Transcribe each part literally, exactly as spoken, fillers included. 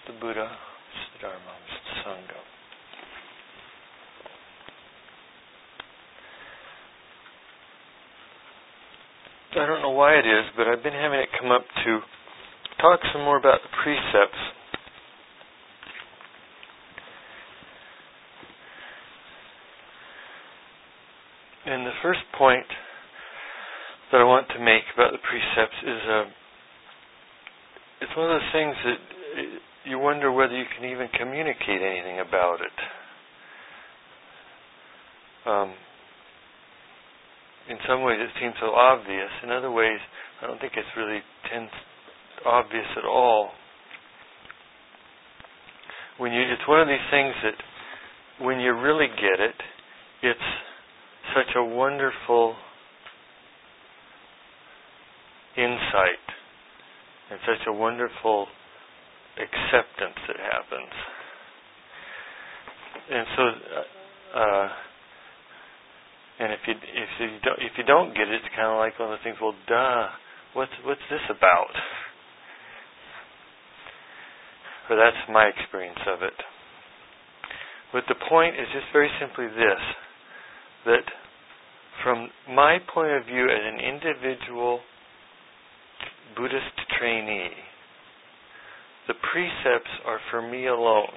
Mr. Buddha, Mister Dharma, Mister Sangha. I don't know why it is, but I've been having it come up to talk some more about the precepts. And the first point that I want to make about the precepts is uh, it's one of those things that you wonder whether you can even communicate anything about it. Um, in some ways it seems so obvious. In other ways, I don't think it's really tends obvious at all. When you, it's one of these things that when you really get it, it's such a wonderful insight and such a wonderful acceptance that happens. And so, uh, and if you if you don't if you don't get it, it's kind of like one of the things. Well, duh, what's what's this about? But that's my experience of it. But the point is just very simply this: that from my point of view as an individual Buddhist trainee, the precepts are for me alone.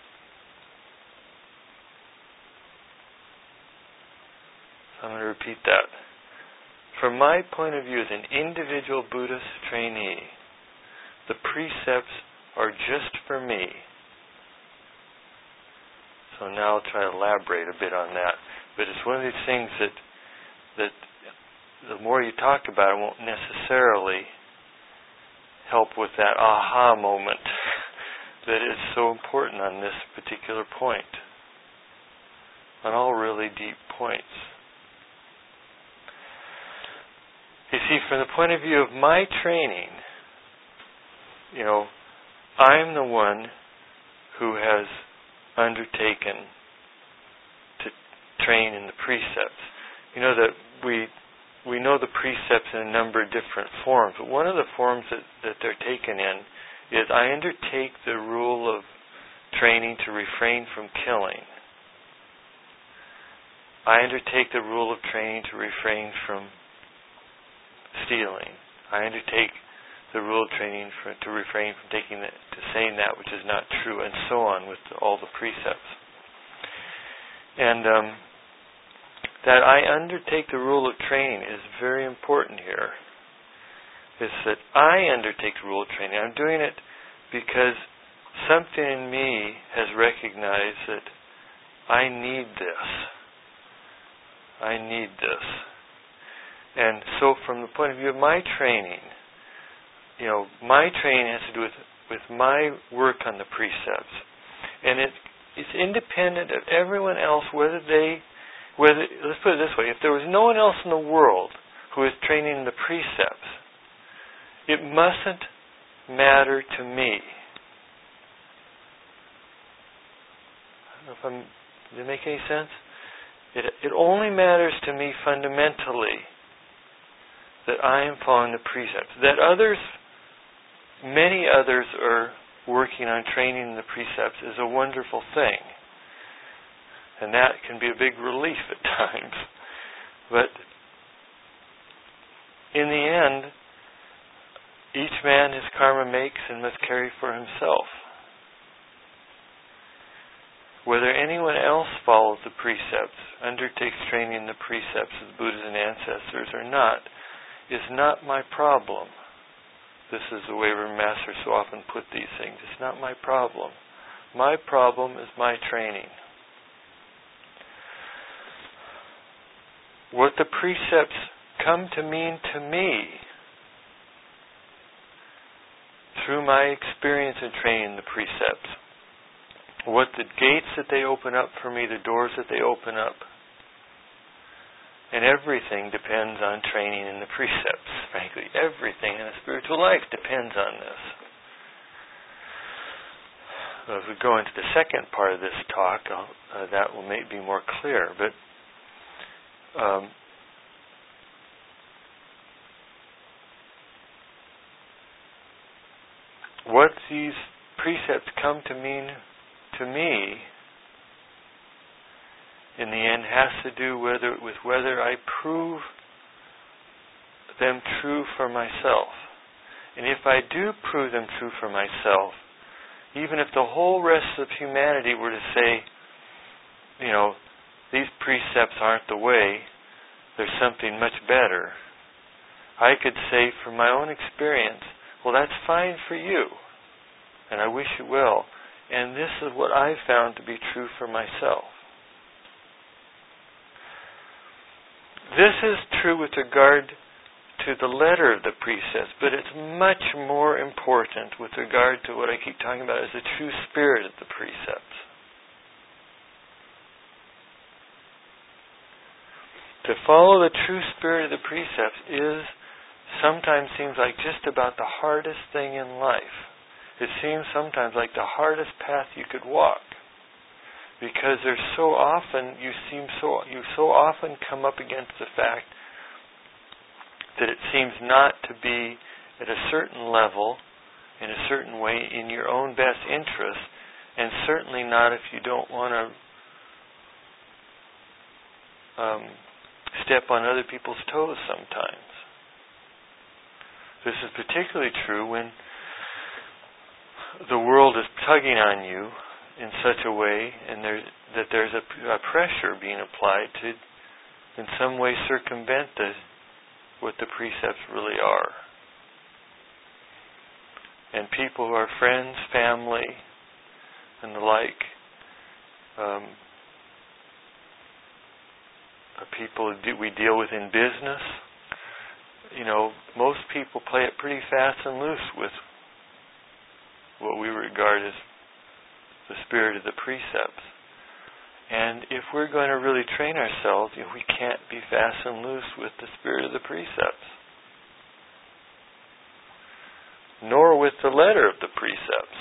So I'm going to repeat that. From my point of view as an individual Buddhist trainee, the precepts are just for me. So now I'll try to elaborate a bit on that. But it's one of these things that that the more you talk about it won't necessarily help with that aha moment that is so important on this particular point, on all really deep points. You see, from the point of view of my training, you know, I'm the one who has undertaken to train in the precepts. You know that we we know the precepts in a number of different forms, but one of the forms that, that they're taken in is I undertake the rule of training to refrain from killing. I undertake the rule of training to refrain from stealing. I undertake the rule of training for, to refrain from taking the, to saying that which is not true, and so on with all the precepts. And um, that I undertake the rule of training is very important here. Is that I undertake the rule of training. I'm doing it because something in me has recognized that I need this. I need this. And so from the point of view of my training, you know, my training has to do with, with my work on the precepts. And it, it's independent of everyone else, whether they, whether, let's put it this way, if there was no one else in the world who is training the precepts, it mustn't matter to me. I don't know if I'm, does it make any sense? It, it only matters to me fundamentally that I am following the precepts. That others, many others are working on training the precepts is a wonderful thing. And that can be a big relief at times. But in the end, each man his karma makes and must carry for himself. Whether anyone else follows the precepts, undertakes training in the precepts of the Buddhas and ancestors or not, is not my problem. This is the way our masters so often put these things. It's not my problem. My problem is my training. What the precepts come to mean to me through my experience in training the precepts, what the gates that they open up for me, the doors that they open up, and everything depends on training in the precepts. Frankly, everything in a spiritual life depends on this. Well, if we go into the second part of this talk, uh, that will make be more clear. But um, what these precepts come to mean to me in the end has to do whether, with whether I prove them true for myself. And if I do prove them true for myself, even if the whole rest of humanity were to say, you know, these precepts aren't the way, there's something much better, I could say from my own experience, well, that's fine for you, and I wish it will, and this is what I've found to be true for myself. This is true with regard to the letter of the precepts, but it's much more important with regard to what I keep talking about as the true spirit of the precepts. To follow the true spirit of the precepts is sometimes seems like just about the hardest thing in life. It seems sometimes like the hardest path you could walk. Because there's so often, you seem so, you so often come up against the fact that it seems not to be at a certain level, in a certain way, in your own best interest, and certainly not if you don't want to um, step on other people's toes sometimes. This is particularly true when the world is tugging on you in such a way, and there, that there's a, a pressure being applied to, in some way, circumvent the, what the precepts really are. And people who are friends, family, and the like, um, people we deal with in business, you know, most people play it pretty fast and loose with what we regard as the spirit of the precepts. And if we're going to really train ourselves, you know, we can't be fast and loose with the spirit of the precepts. Nor with the letter of the precepts.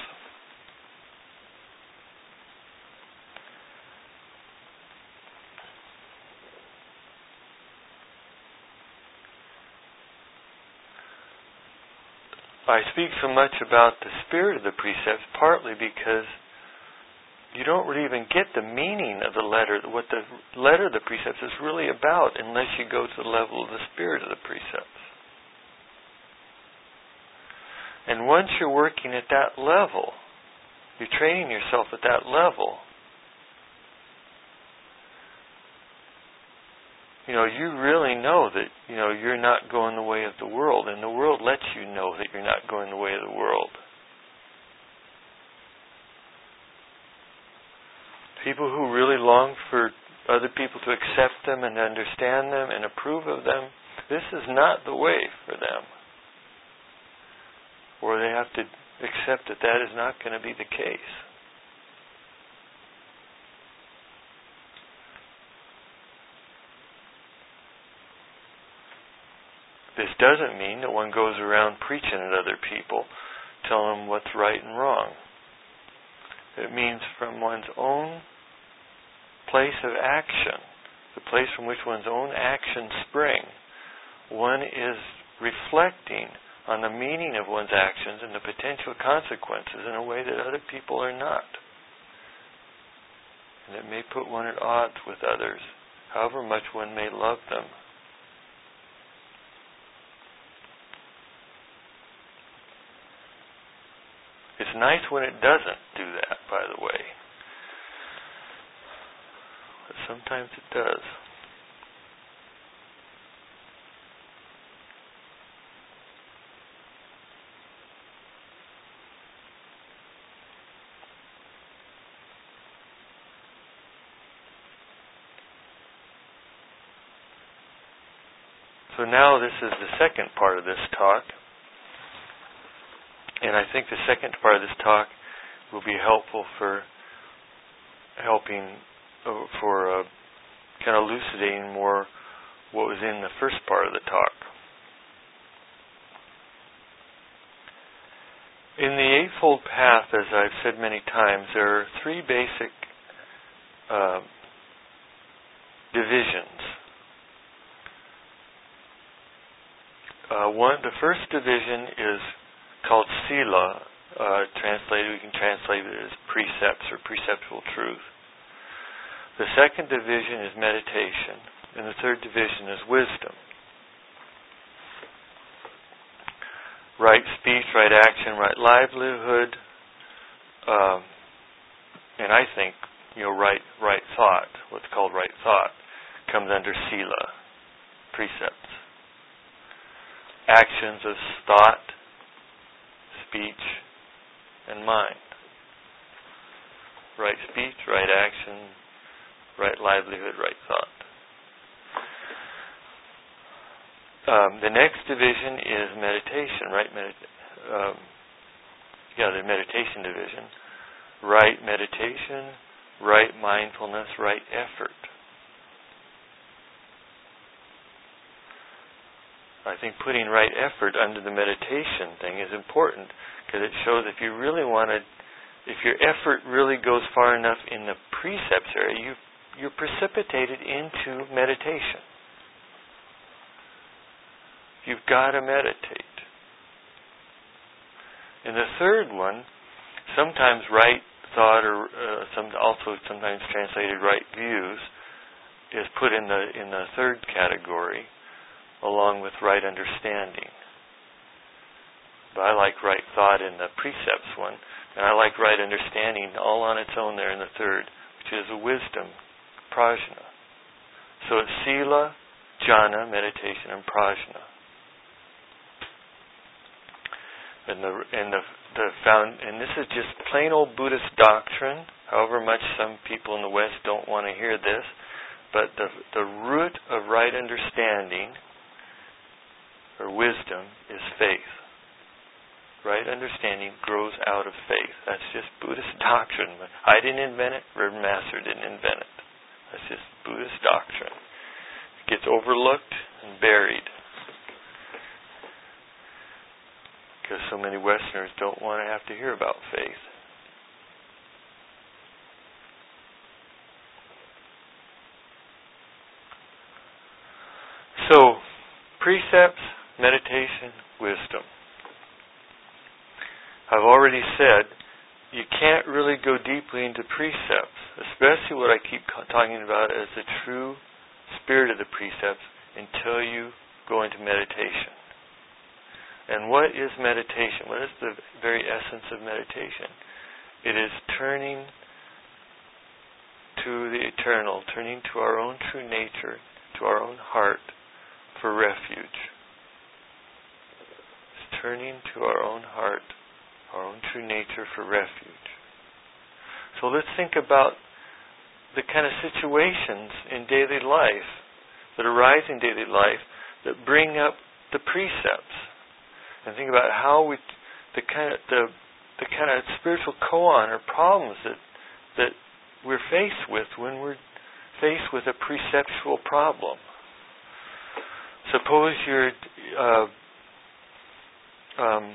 I speak so much about the spirit of the precepts partly because you don't really even get the meaning of the letter, what the letter of the precepts is really about, unless you go to the level of the spirit of the precepts. And once you're working at that level, you're training yourself at that level, you know, you really know that, you know, you're not going the way of the world, and the world lets you know that you're not going the way of the world. People who really long for other people to accept them and understand them and approve of them, this is not the way for them. Or they have to accept that that is not going to be the case. This doesn't mean that one goes around preaching at other people, telling them what's right and wrong. It means from one's own place of action, the place from which one's own actions spring, one is reflecting on the meaning of one's actions and the potential consequences in a way that other people are not. And it may put one at odds with others, however much one may love them. It's nice when it doesn't do that, by the way. But sometimes it does. So now this is the second part of this talk. And I think the second part of this talk will be helpful for helping, uh, for uh, kind of elucidating more what was in the first part of the talk. In the Eightfold Path, as I've said many times, there are three basic uh, divisions. Uh, one, the first division is called Sila, uh, translated, we can translate it as precepts or preceptual truth. The second division is meditation, and the third division is wisdom. Right speech, right action, right livelihood, um, and I think, you know, right right thought, what's called right thought, comes under sila, precepts. Actions of thought, speech, and mind. Right speech, right action, right livelihood, right thought. Um, the next division is meditation, right? Medita- um, yeah, the meditation division. Right meditation, right mindfulness, right effort. I think putting right effort under the meditation thing is important because it shows if you really want to, if your effort really goes far enough in the precepts area, you, you're precipitated into meditation. You've got to meditate. And the third one, sometimes right thought, or uh, some also sometimes translated right views, is put in the in the third category, along with right understanding. But I like right thought in the precepts one, and I like right understanding all on its own there in the third, which is a wisdom, prajna. So it's sila, jhana, meditation, and prajna. And the and the the found and this is just plain old Buddhist doctrine. However much some people in the West don't want to hear this, but the the root of right understanding or wisdom is faith. Right understanding grows out of faith. That's just Buddhist doctrine. I didn't invent it. Reverend Master didn't invent it. That's just Buddhist doctrine. It gets overlooked and buried. Because so many Westerners don't want to have to hear about faith. So, precepts, meditation, wisdom. I've already said you can't really go deeply into precepts, especially what I keep talking about as the true spirit of the precepts, until you go into meditation. And what is meditation? What is the very essence of meditation? It is turning to the eternal, turning to our own true nature, to our own heart for refuge. It's turning to our own heart, our own true nature for refuge. So let's think about the kind of situations in daily life that arise in daily life that bring up the precepts. And think about how we, the kind of the the kind of spiritual koan or problems that that we're faced with when we're faced with a preceptual problem. Suppose you're uh, um,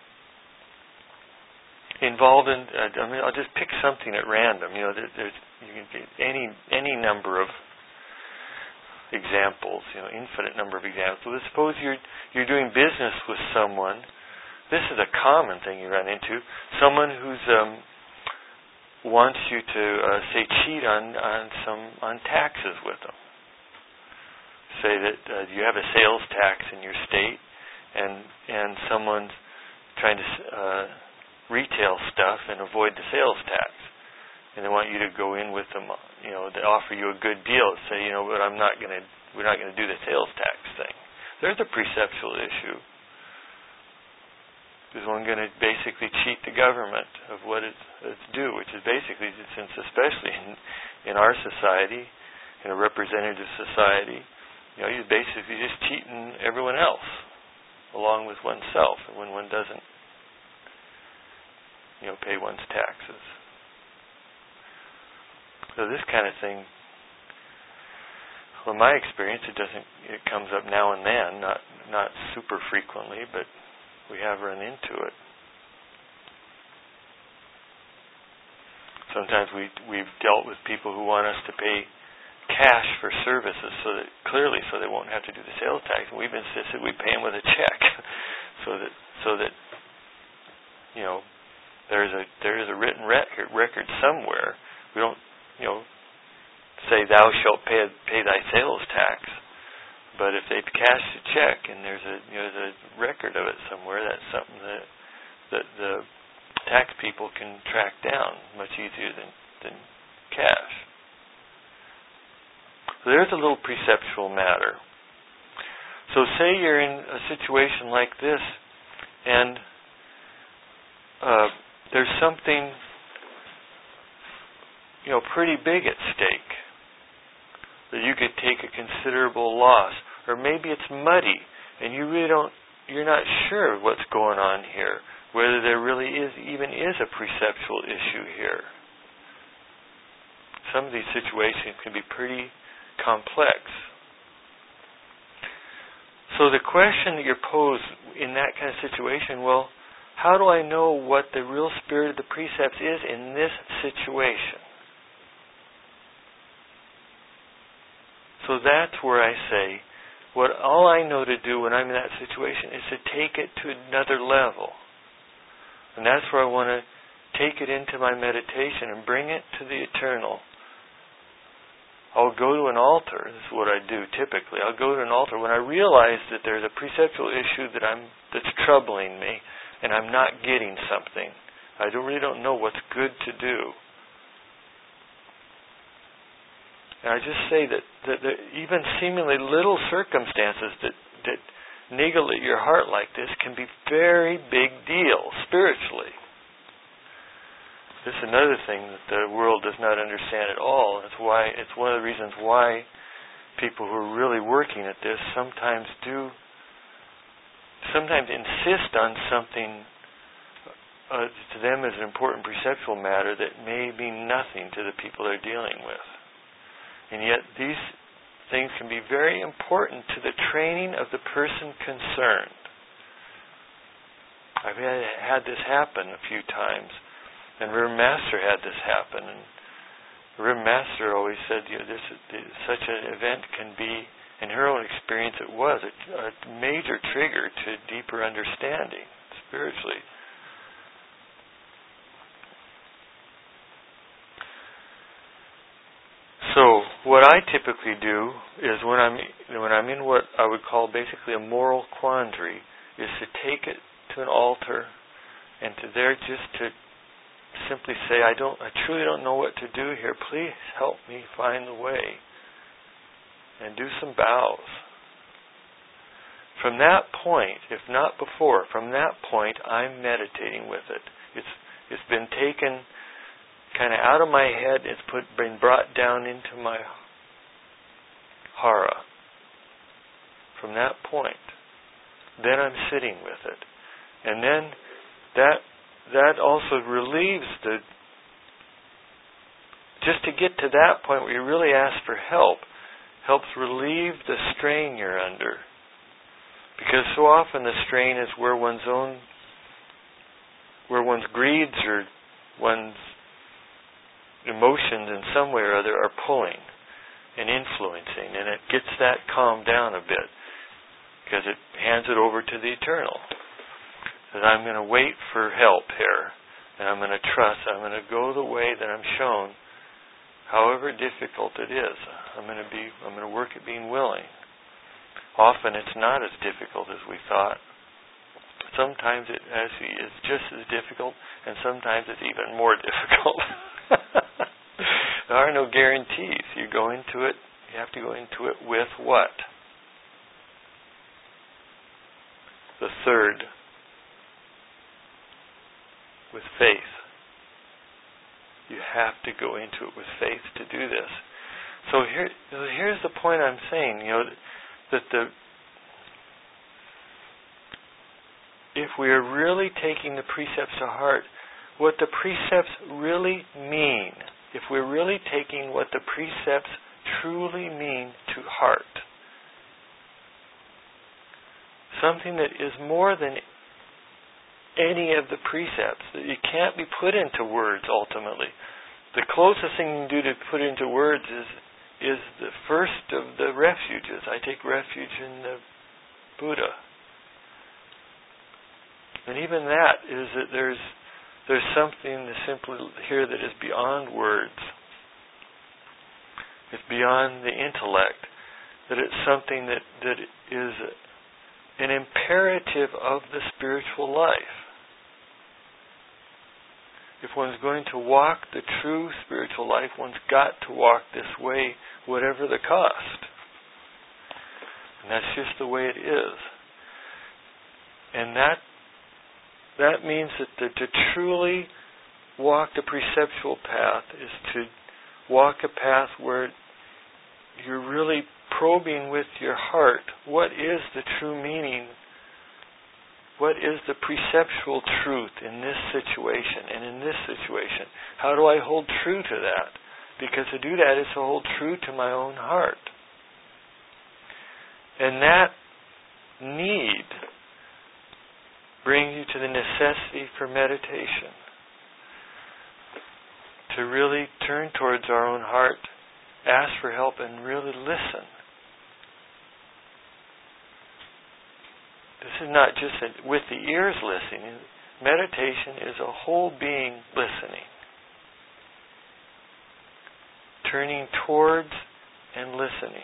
involved in. Uh, I mean, I'll just pick something at random. You know, there, there's you can get any any number of examples, you know, infinite number of examples. So let's suppose you're you're doing business with someone. This is a common thing you run into. Someone who's um, wants you to uh, say cheat on on some on taxes with them. Say that uh, you have a sales tax in your state, and and someone's trying to uh, retail stuff and avoid the sales tax. And they want you to go in with them, you know, they offer you a good deal. Say, you know, but I'm not going to, we're not going to do the sales tax thing. There's a preceptual issue. Is one going to basically cheat the government of what it's, it's due, which is basically, since especially in, in our society, in a representative society, you know, you're basically just cheating everyone else, along with oneself, and when one doesn't, you know, pay one's taxes. So this kind of thing, well, in my experience, it doesn't. It comes up now and then, not not super frequently, but we have run into it. Sometimes we we've dealt with people who want us to pay cash for services, so that clearly, so they won't have to do the sales tax, and we've insisted we pay them with a check, so that so that you know There's a there is a written record, record somewhere. We don't, you know, say thou shalt pay pay thy sales tax. But if they've cashed a check and there's a you know there's a record of it somewhere, that's something that that the tax people can track down much easier than than cash. So there's a little perceptual matter. So say you're in a situation like this, and uh, there's something, you know, pretty big at stake. That you could take a considerable loss, or maybe it's muddy, and you really don't, you're not sure what's going on here, whether there really is even is a perceptual issue here. Some of these situations can be pretty complex. So the question that you're posed in that kind of situation, well, how do I know what the real spirit of the precepts is in this situation? So that's where I say, what all I know to do when I'm in that situation is to take it to another level. And that's where I want to take it into my meditation and bring it to the eternal. I'll go to an altar. This is what I do typically. I'll go to an altar when I realize that there's a perceptual issue that I'm that's troubling me, and I'm not getting something. I don't, really don't know what's good to do. And I just say that, that, that even seemingly little circumstances that, that niggle at your heart like this can be very big deals spiritually. This is another thing that the world does not understand at all. It's why it's one of the reasons why people who are really working at this sometimes do, sometimes insist on something uh, to them as an important perceptual matter that may mean nothing to the people they're dealing with. And yet these things can be very important to the training of the person concerned. I've had this happen a few times. And Reverend Master had this happen, and Reverend Master always said, you know, this, this such an event can be, in her own experience, it was a, a major trigger to deeper understanding spiritually. So, what I typically do is when I'm when I'm in what I would call basically a moral quandary, is to take it to an altar, and to there just to simply say, I don't, I truly don't know what to do here. Please help me find the way. And do some bows. From that point, if not before, from that point, I'm meditating with it. It's it's been taken kind of out of my head. It's put been brought down into my hara. From that point, then I'm sitting with it, and then that. That also relieves the, just to get to that point where you really ask for help, helps relieve the strain you're under. Because so often the strain is where one's own, where one's greeds or one's emotions in some way or other are pulling and influencing, and it gets that calmed down a bit because it hands it over to the eternal. That I'm going to wait for help here, and I'm going to trust, I'm going to go the way that I'm shown, however difficult it is. I'm going to be, I'm going to work at being willing. Often it's not as difficult as we thought. Sometimes it actually is just as difficult, and sometimes it's even more difficult. There are no guarantees. You go into it, you have to go into it with what? The third, with faith. You have to go into it with faith to do this. So here, here's the point I'm saying. You know that the if we are really taking the precepts to heart, what the precepts really mean, if we're really taking what the precepts truly mean to heart, something that is more than any of the precepts, that you can't be put into words ultimately. The closest thing you can do to put into words is is the first of the refuges. I take refuge in the Buddha. And even that is that there's there's something simply here that is beyond words. It's beyond the intellect. That it's something that, that is an imperative of the spiritual life. If one's going to walk the true spiritual life, one's got to walk this way, whatever the cost. And that's just the way it is. And that that means that the, to truly walk the preceptual path is to walk a path where you're really probing with your heart what is the true meaning, what is the preceptual truth in this situation and in this situation. How do I hold true to that? Because to do that is to hold true to my own heart. And that need brings you to the necessity for meditation. To really turn towards our own heart, ask for help, and really listen. This is not just a, with the ears listening. Meditation is a whole being listening. Turning towards and listening.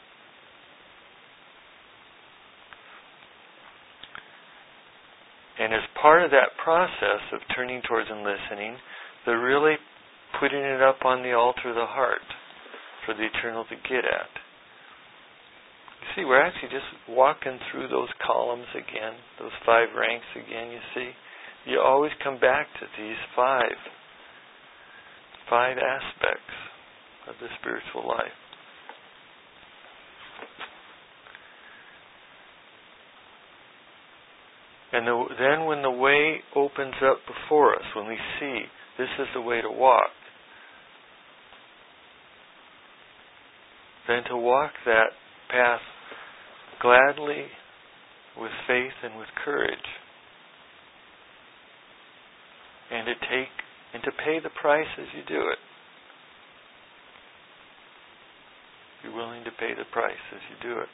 And as part of that process of turning towards and listening, they're really putting it up on the altar of the heart for the eternal to get at. You see, we're actually just walking through those columns again, those five ranks again, you see. You always come back to these five, five aspects of the spiritual life. And the, then when the way opens up before us, when we see this is the way to walk, then to walk that path gladly, with faith and with courage, and to take and to pay the price as you do it. You're willing to pay the price as you do it.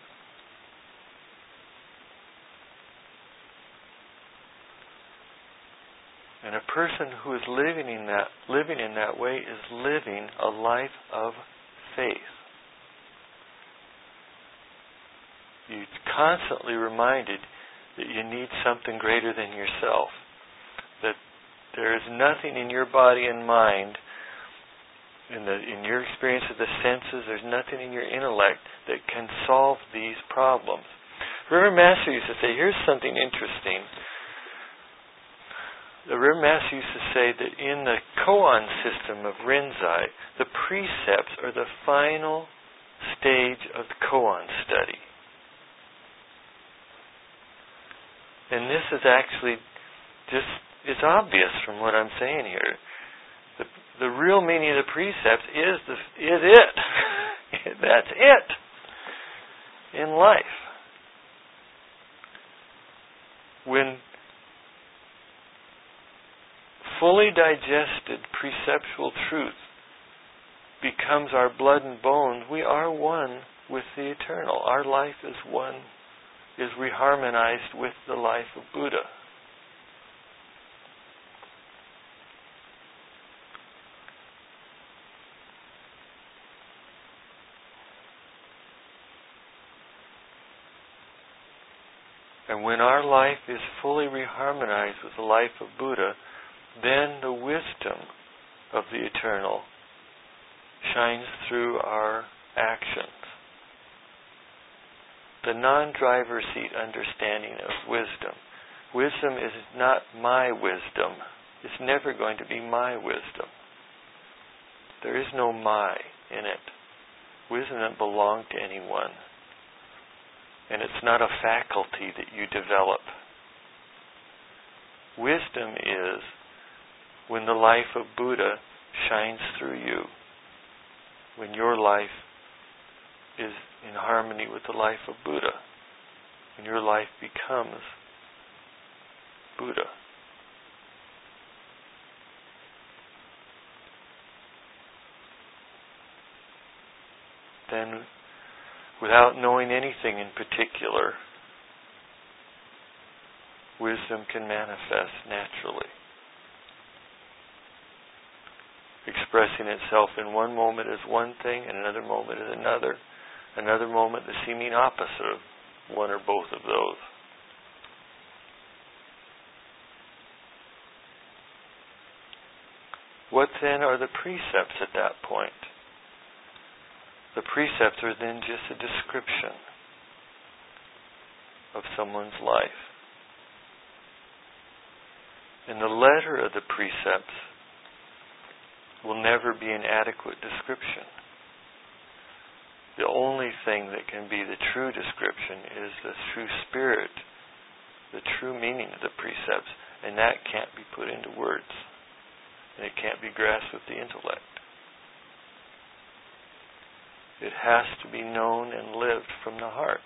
And a person who is living in that living in that way is living a life of faith. You're constantly reminded that you need something greater than yourself. That there is nothing in your body and mind, in the in your experience of the senses, there's nothing in your intellect that can solve these problems. Reverend Master used to say, here's something interesting. The Reverend Master used to say that in the koan system of Rinzai, the precepts are the final stage of the koan study. And this is actually just, it's obvious from what I'm saying here. The, the real meaning of the precepts is, the, is it. That's it in life. When fully digested preceptual truth becomes our blood and bones, we are one with the eternal. Our life is one, is reharmonized with the life of Buddha. And when our life is fully reharmonized with the life of Buddha, then the wisdom of the eternal shines through our actions. The non-driver seat understanding of wisdom. Wisdom is not my wisdom. It's never going to be my wisdom. There is no my in it. Wisdom doesn't belong to anyone. And it's not a faculty that you develop. Wisdom is when the life of Buddha shines through you. When your life is in harmony with the life of Buddha. When your life becomes Buddha. Then, without knowing anything in particular, wisdom can manifest naturally. expressing itself in one moment as one thing and another moment as another, another moment the seeming opposite of one or both of those. What then are the precepts at that point? The precepts are then just a description of someone's life. And the letter of the precepts will never be an adequate description. The only thing that can be the true description is the true spirit, the true meaning of the precepts, and that can't be put into words. And it can't be grasped with the intellect. It has to be known and lived from the heart.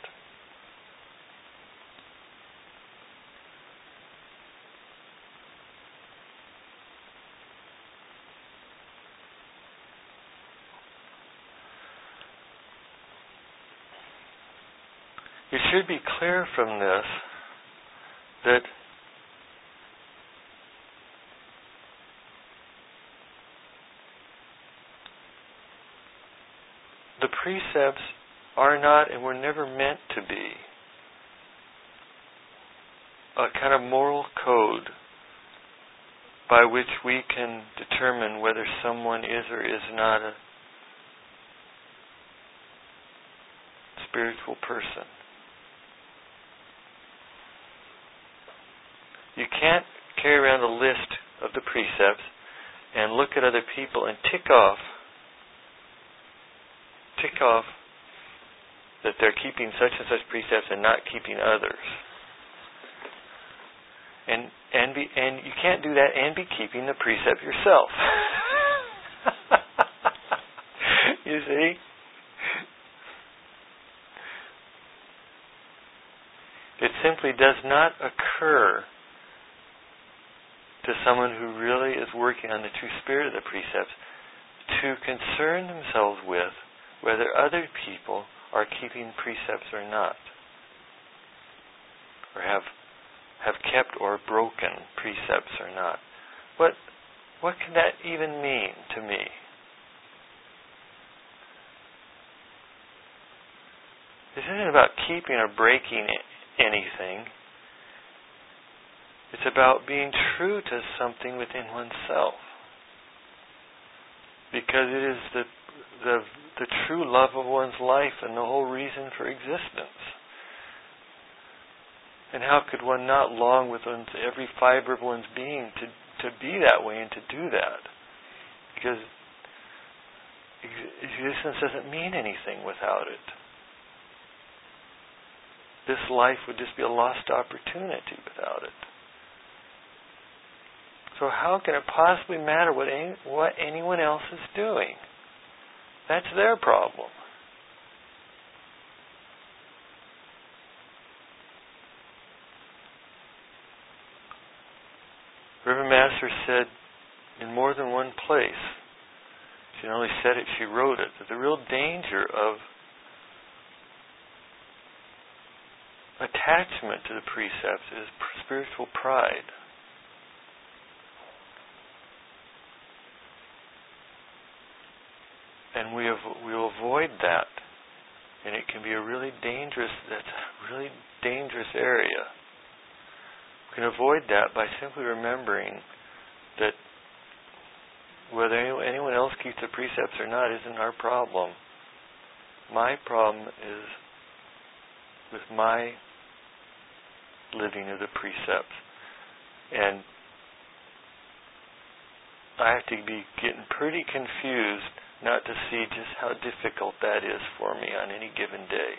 It should be clear from this that the precepts are not and were never meant to be a kind of moral code by which we can determine whether someone is or is not a spiritual person. You can't carry around a list of the precepts and look at other people and tick off tick off that they're keeping such and such precepts and not keeping others. And and be and you can't do that and be keeping the precept yourself. You see? It simply does not occur to someone who really is working on the true spirit of the precepts to concern themselves with whether other people are keeping precepts or not, or have have kept or broken precepts or not. What what can that even mean to me? This isn't about keeping or breaking anything. It's about being true to something within oneself. Because it is the the the true love of one's life and the whole reason for existence. And how could one not long with one's, every fiber of one's being to, to be that way and to do that? Because existence doesn't mean anything without it. This life would just be a lost opportunity without it. So how can it possibly matter what any, what anyone else is doing? That's their problem. River Master said in more than one place, she not only said it, she wrote it, that the real danger of attachment to the precepts is spiritual pride. And we av- we will avoid that, and it can be a really dangerous. That's a really dangerous area. We can avoid that by simply remembering that whether anyone else keeps the precepts or not isn't our problem. My problem is with my living of the precepts, and I have to be getting pretty confused not to see just how difficult that is for me on any given day.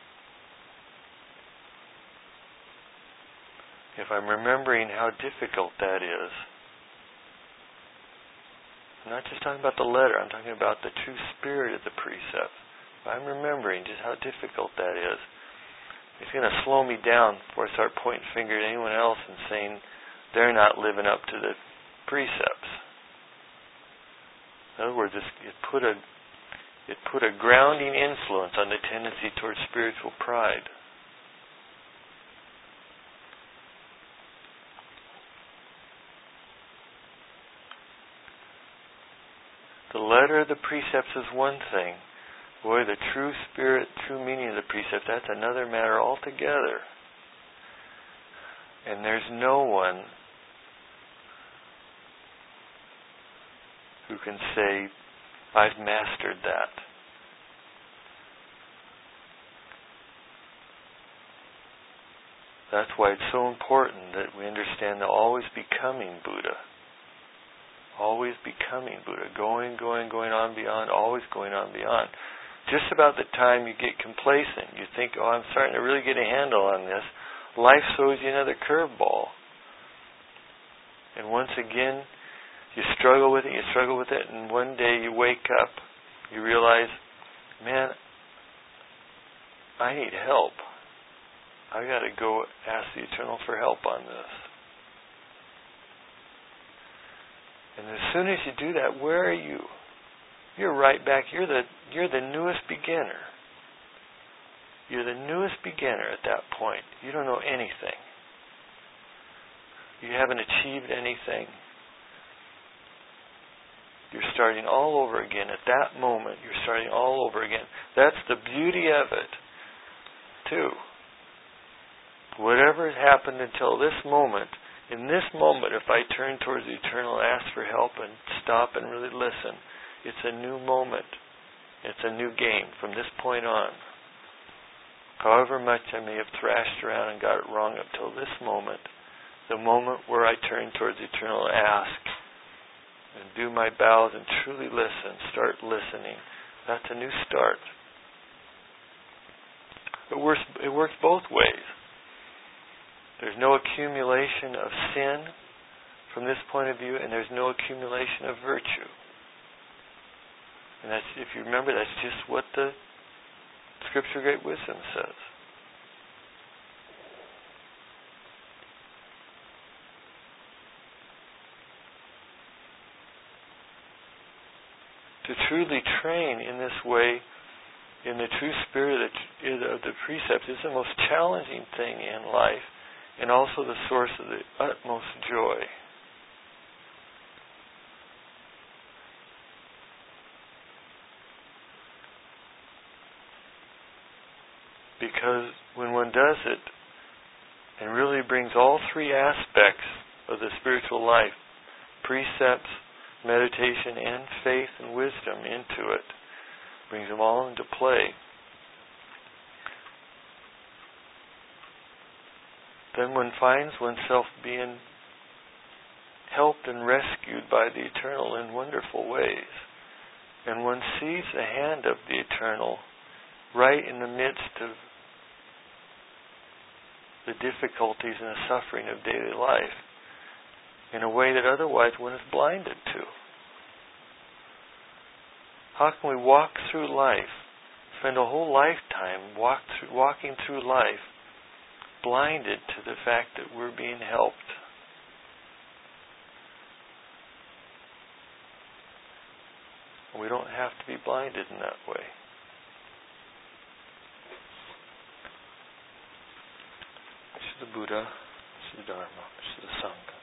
If I'm remembering how difficult that is, I'm not just talking about the letter, I'm talking about the true spirit of the precept. If I'm remembering just how difficult that is, it's going to slow me down before I start pointing finger at anyone else and saying they're not living up to the precepts. In other words, it put a it put a grounding influence on the tendency towards spiritual pride. The letter of the precepts is one thing. Boy, the true spirit, true meaning of the precept, that's another matter altogether. And there's no one who can say, I've mastered that. That's why it's so important that we understand the always becoming Buddha. Always becoming Buddha. Going, going, going on beyond, always going on beyond. Just about the time you get complacent, you think, oh, I'm starting to really get a handle on this, life throws you another curveball. And once again, you struggle with it, you struggle with it, and one day you wake up, you realize, man, I need help. I got to go ask the Eternal for help on this. And as soon as you do that, where are you? You're right back. You're the you're the newest beginner. You're the newest beginner at that point. You don't know anything. You haven't achieved anything. You're starting all over again. At that moment, you're starting all over again. That's the beauty of it, too. Whatever has happened until this moment, in this moment, if I turn towards the Eternal and ask for help and stop and really listen, it's a new moment. It's a new game from this point on. However much I may have thrashed around and got it wrong up till this moment, the moment where I turn towards the Eternal and ask and do my bows and truly listen, start listening, that's a new start. It works, it works both ways. There's no accumulation of sin from this point of view, and there's no accumulation of virtue. And that's, if you remember, that's just what the Scripture of Great Wisdom says. To truly train in this way, in the true spirit of the precepts, is the most challenging thing in life, and also the source of the utmost joy. Because when one does it, and really brings all three aspects of the spiritual life, precepts, meditation, and faith and wisdom into it, brings them all into play, then one finds oneself being helped and rescued by the Eternal in wonderful ways. And one sees the hand of the Eternal right in the midst of the difficulties and the suffering of daily life in a way that otherwise one is blinded to. How can we walk through life, spend a whole lifetime walk through, walking through life, blinded to the fact that we're being helped? We don't have to be blinded in that way. Shri Buddha, Shri Dharma, Shri Sangha.